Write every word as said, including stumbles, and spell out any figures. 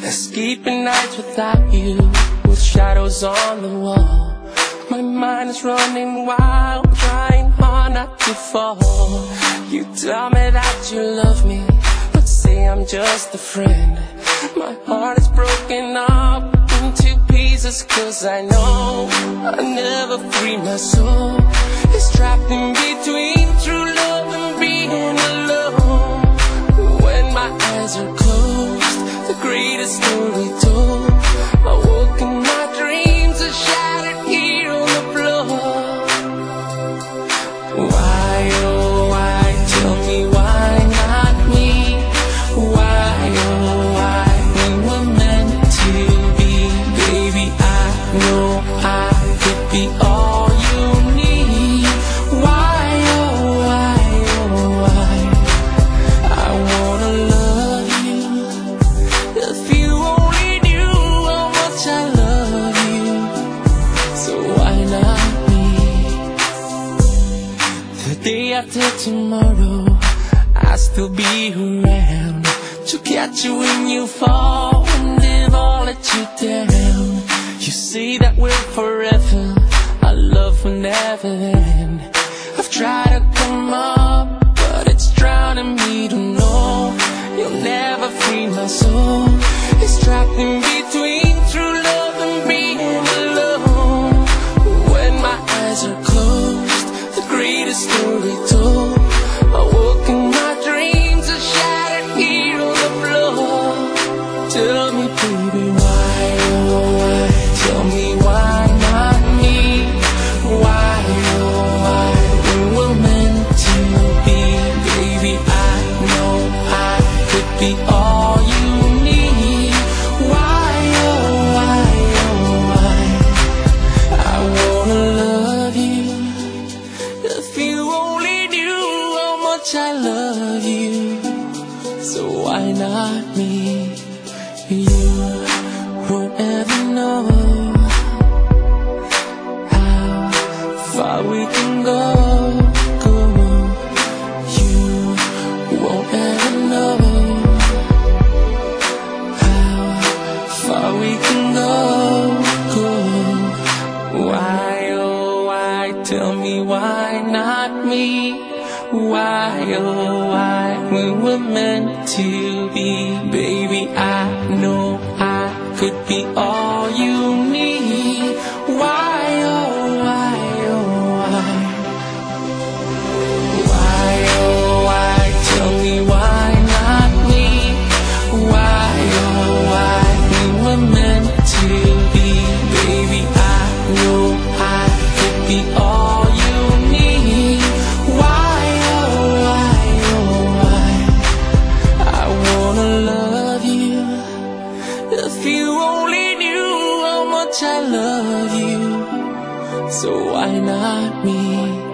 Escaping nights without you, with shadows on the wall. My mind is running wild, trying hard not to fall. You tell me that you love me, but say I'm just a friend. My heart is broken up into pieces, cause I know I'll never free my soul. It's trapped in between true love and being alone. When my eyes are closed, the greatest story told. I woke in my dreams, are shattered here on the floor. Why, oh why, tell me why not me? Why, oh why, we were meant to be. Baby, I know I could be all you need. Why, oh why, oh why, I wanna love you. If you only knew how much I love you, so why not me? The day after tomorrow, I'll still be around to catch you when you fall and then I'll let you down. You say that we're forever, our love will never end. I've tried to come up, but it's drowning me to know you'll never free my soul. It's trapped in between true love and being alone. When my eyes are closed, the greatest story told. I woke in my dreams, are shattered here on the floor. Tell me, baby, why, oh why, tell me why not me? Why, oh why, we were meant to be. Baby, I know I could be all you need. Why, oh why, oh why, I wanna love you. If you only knew how much I love you, so why not me? You won't ever know how far we can go, go. You won't ever know how far we can go, go. Why, oh why, tell me why not me? Why, oh why, we were meant to be. Baby, I know I could be all you need. Why, oh why, oh why, why, oh why, tell me why not me? Why, oh why, we were meant to be. Baby, I know I could be all you need. Why, oh why, oh why, I wanna love you. If you only knew how much I love you, so why not me?